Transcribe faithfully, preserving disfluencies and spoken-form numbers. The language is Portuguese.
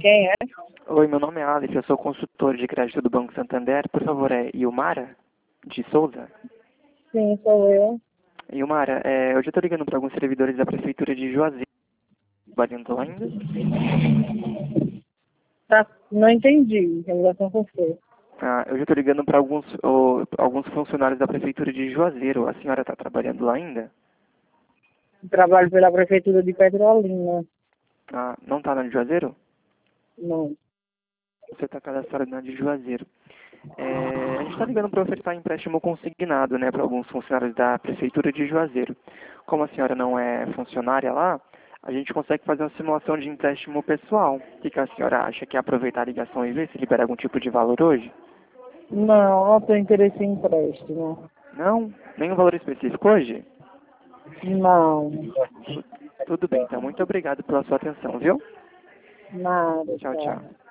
Quem é? Oi, meu nome é Alex, eu sou consultor de crédito do Banco Santander. Por favor, é Ilmara de Souza? Sim, sou eu. Ilmara, é, eu já estou ligando para alguns servidores da Prefeitura de Juazeiro. Trabalhando lá ainda? Tá, não entendi a ligação com você. Ah, eu já estou ligando para alguns, ô, alguns funcionários da Prefeitura de Juazeiro. A senhora está trabalhando lá ainda? Trabalho pela Prefeitura de Petrolina. Ah, não está na de Juazeiro? Não. Você está cadastrado na de Juazeiro. É, a gente está ligando para ofertar empréstimo consignado, né, para alguns funcionários da Prefeitura de Juazeiro. Como a senhora não é funcionária lá, a gente consegue fazer uma simulação de empréstimo pessoal. O que, que a senhora acha? Quer aproveitar a ligação e ver se libera algum tipo de valor hoje? Não, não tenho interesse em empréstimo. Não? Nenhum valor específico hoje? Não. Tudo bem, então. Muito obrigado pela sua atenção, viu? Nada, Tchau, tchau. tá.